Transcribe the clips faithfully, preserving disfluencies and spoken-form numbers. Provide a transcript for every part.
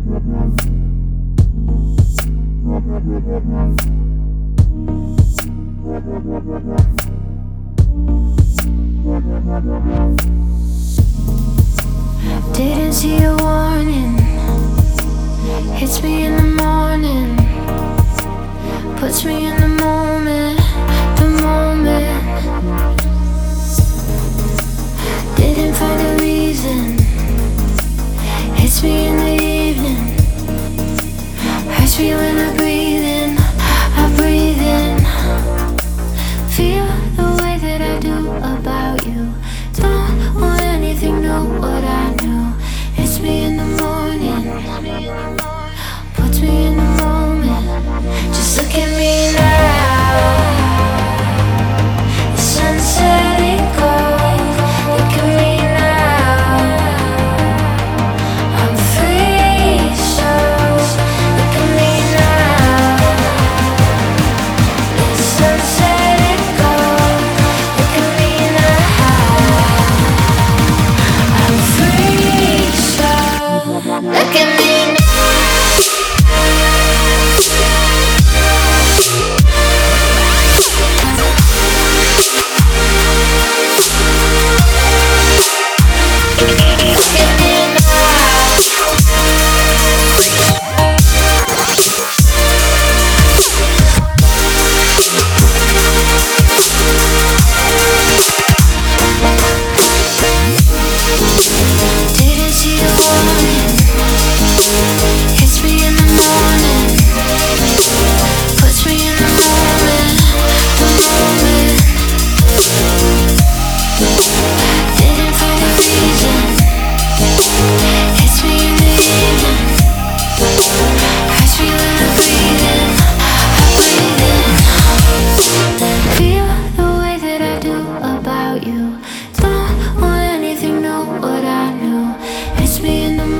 Didn't see a warning. Hits me in the morning. Puts me in the moment. The moment. Didn't find a reason. Hits me in the evening. Hurts me when I breathe in. I breathe in. Feel the way that I do about you. Don't want anything, know what I know. It's me in the morning. Puts me in the moment. Just look at me now. The sun's setting cold. Look at me now. I'm free, so look at me now. The sun's setting cold. Look at me now. I'm free, so look at me now.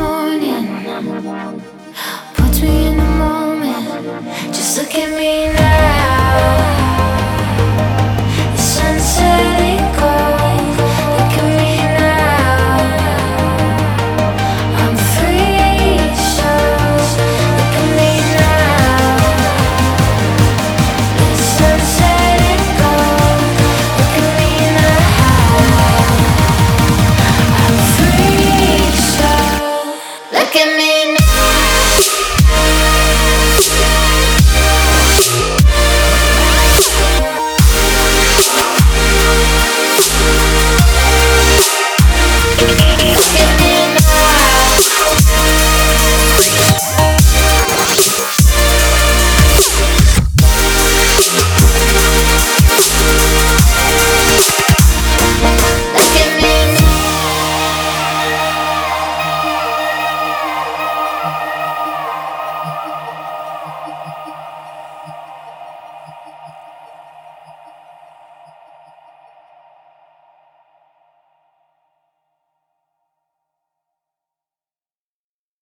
Puts me in the moment. Just look at me now.